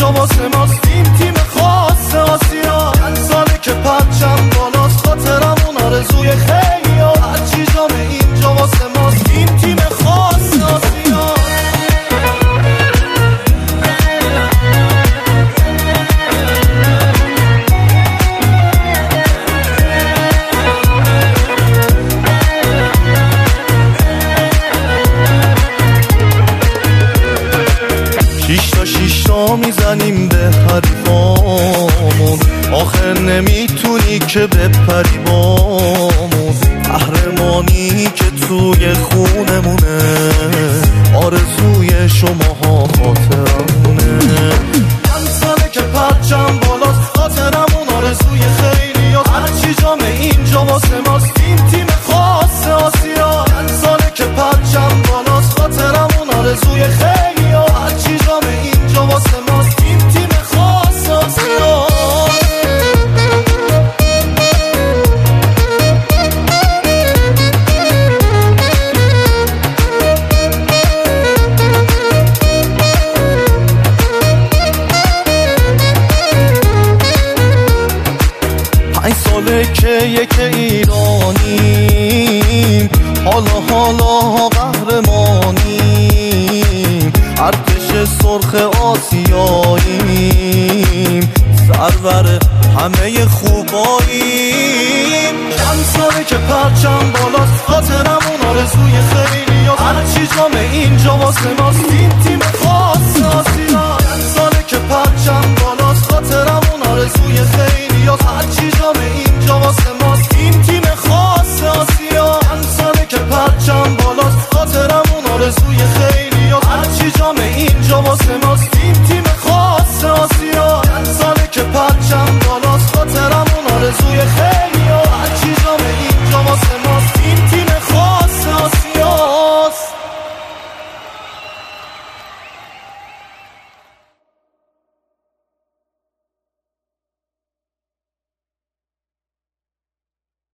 اینجا واسه ماست، این تیم خاص آسیا. چند ساله که پرچم بالاست، خاطرمون آرزوی خیلی ها. هرچی جام اینجا واسه ماست، این تیم خاص آسیا. شیشتا میزنیم به حریفامون، آخر نمیتونی که بپری بامون. قهرمانی که توی خونمونه، آرزوی شماها خاطرمونه. چند ساله که پرچم بالاست، خاطرمون آرزوی خیلی ها. هرچی جام اینجا واسه ماست، این تیم خاص آسیا. چند ساله که پرچم بالاست، خاطرمون آرزوی خیلی ها. هرچی جام اینجا واسه ماست، این تیم خاص آسیا. که یک ایرانیم، حالا قهرمانیم. ارتش سرخ آسیاییم، سرور همه خوباییم. چند ساله که پرچم بالاست، خاطرمون آرزوی خیلی ها. هرچی جام اینجا واسه ماست، این تیم خاص آسیا. چند ساله که پرچم بالاست، خاطرمون آرزوی خیلی ها. هرچی جام اینجا واسه ماست، این تیم خاص آسیا. چند ساله که پرچم بالاست، خاطرمون آرزوی خیلی